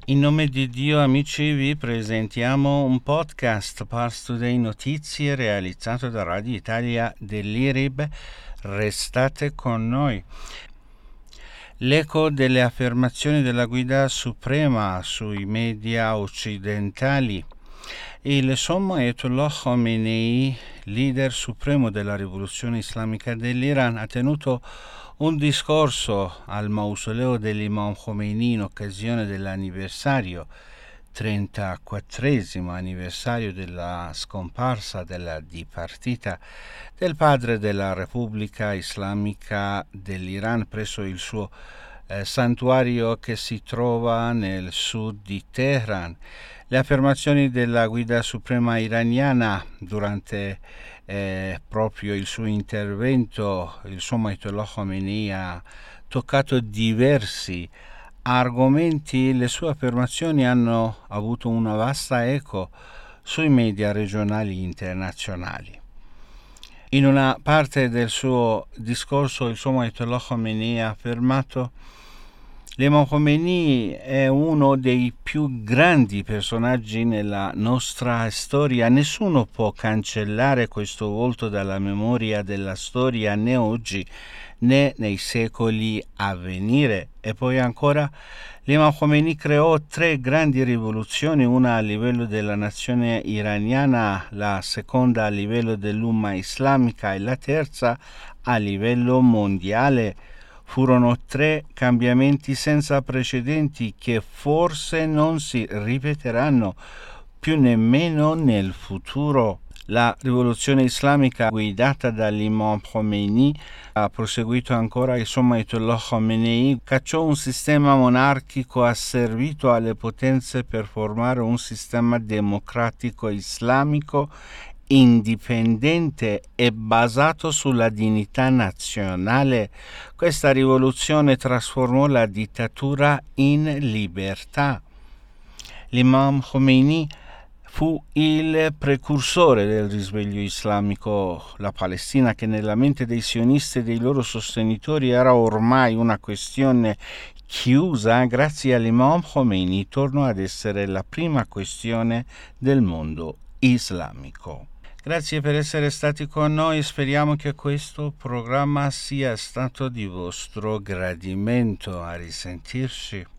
In nome di Dio, amici, vi presentiamo un podcast Pars Today Notizie realizzato da Radio Italia dell'IRIB. Restate con noi. L'eco delle affermazioni della Guida Suprema sui media occidentali. Il sommo Ayatollah Khomeini, leader supremo della rivoluzione islamica dell'Iran, ha tenuto un discorso al mausoleo dell'Imam Khomeini in occasione dell'anniversario 34esimo anniversario della scomparsa, della dipartita del padre della Repubblica Islamica dell'Iran presso il suo santuario che si trova nel sud di Teheran. Le affermazioni della Guida Suprema iraniana durante proprio il suo intervento, il sommo Ayatollah Khomeini ha toccato diversi argomenti. Le sue affermazioni hanno avuto una vasta eco sui media regionali e internazionali. In una parte del suo discorso il sommo Ayatollah Khomeini ha affermato: l'Imam Khomeini è uno dei più grandi personaggi nella nostra storia. Nessuno può cancellare questo volto dalla memoria della storia, né oggi né nei secoli a venire. E poi ancora, l'Imam Khomeini creò 3 grandi rivoluzioni, una a livello della nazione iraniana, la seconda a livello dell'umma islamica e la terza a livello mondiale. Furono 3 cambiamenti senza precedenti che forse non si ripeteranno più nemmeno nel futuro. La rivoluzione islamica guidata dall'Imam Khomeini, ha proseguito ancora il sommo Ayatollah Khomeini, cacciò un sistema monarchico asservito alle potenze per formare un sistema democratico islamico indipendente e basato sulla dignità nazionale. Questa rivoluzione trasformò la dittatura in libertà. L'Imam Khomeini fu il precursore del risveglio islamico. La Palestina, che nella mente dei sionisti e dei loro sostenitori era ormai una questione chiusa, grazie all'Imam Khomeini tornò ad essere la prima questione del mondo islamico. Grazie per essere stati con noi, speriamo che questo programma sia stato di vostro gradimento. A risentirci.